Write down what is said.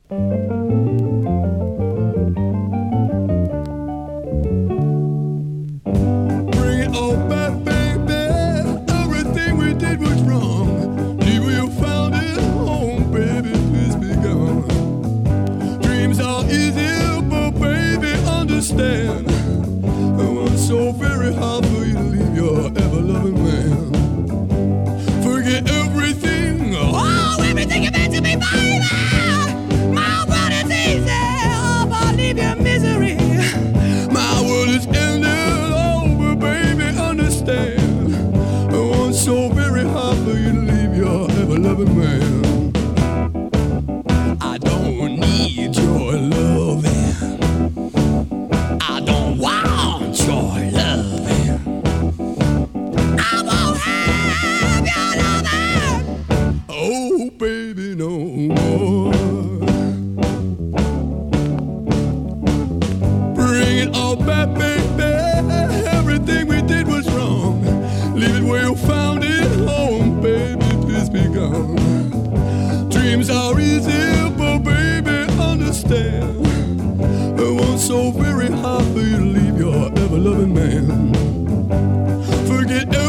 Bring it all back, baby. Everything we did was wrong. Leave where you found it home, baby. Please be gone. Dreams are easy, but baby, understand. It was so very hard for you to leave your ever-loving man. Forget everything, oh, everything you meant to me, baby. My world is easy, oh, but leave your misery. My world is ended, oh, but baby, understand. It was so very hard for you to leave your ever-loving man. I don't need your loving. I don't want your loving. I won't have your loving. Oh, baby, no more. Bring it all back, baby. Everything we did was wrong. Leave it where you found it home, baby. Please be gone. Dreams are easy, but baby, understand. It was so very hard for you to leave your ever-loving man. Forget